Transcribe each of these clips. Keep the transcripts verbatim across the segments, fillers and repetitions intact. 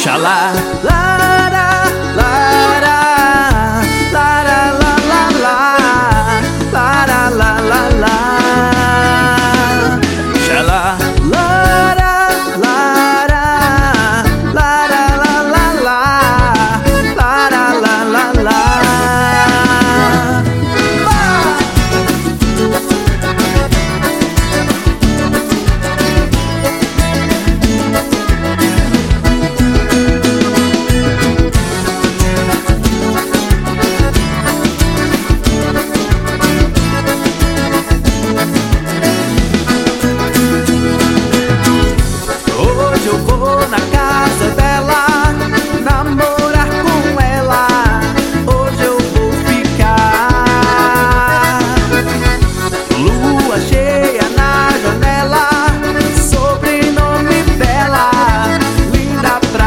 Xalá, lara, lara, lara, la, la, la, lara, la, la, la. Xalá, lara, lara, lara, la, la, la, lara, la, la, la. Eu vou na casa dela, namorar com ela. Hoje eu vou ficar. Lua cheia na janela, sobrenome bela, linda pra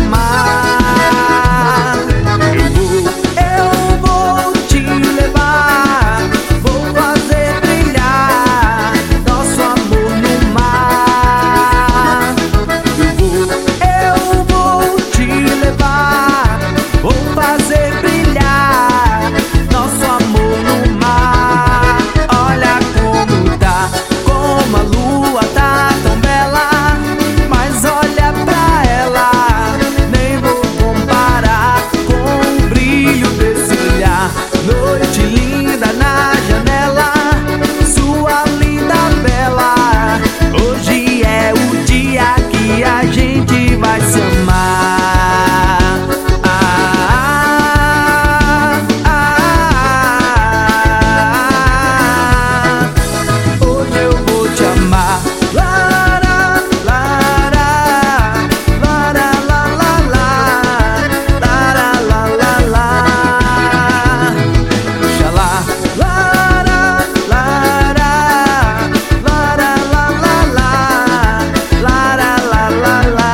amar. Eu vou, eu vou te levar, vou fazer brilhar nosso amor no mar. Eu vou te levar, vou fazer brilhar nosso amor no mar. Olha como tá, como a lua tá tão bela, mas olha pra ela, nem vou comparar com o brilho desse olhar. Noite linda na janela, sua linda bela. Hoje é o dia que a gente vai se amar. Ah, ah, ah, hoje eu vou te amar. Lara, lara, lara, la, la, la, lara, la, la, la. Xalá, lara, lara, lara, la, la, la, lara, la, la, la.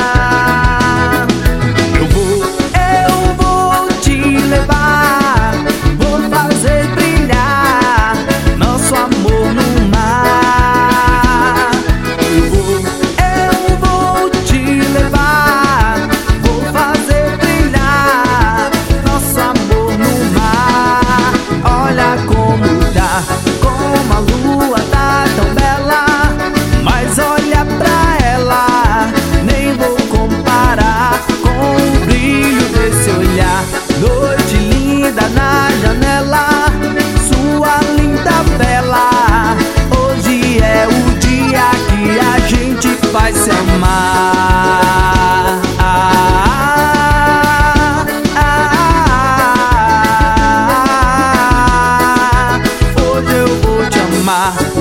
Eu vou, eu vou te levar, vou fazer brilhar nosso amor no mar. Eu vou, eu vou te levar, vou fazer brilhar nosso amor no mar. Olha como tá, como a lua tá tão bela, mas olha pra ela, nem vou comparar com o brilho desse olhar. Noite linda na janela, sua linda bela. Hoje é o dia que a gente vai se amar. Ah, ah, ah, hoje eu vou te amar.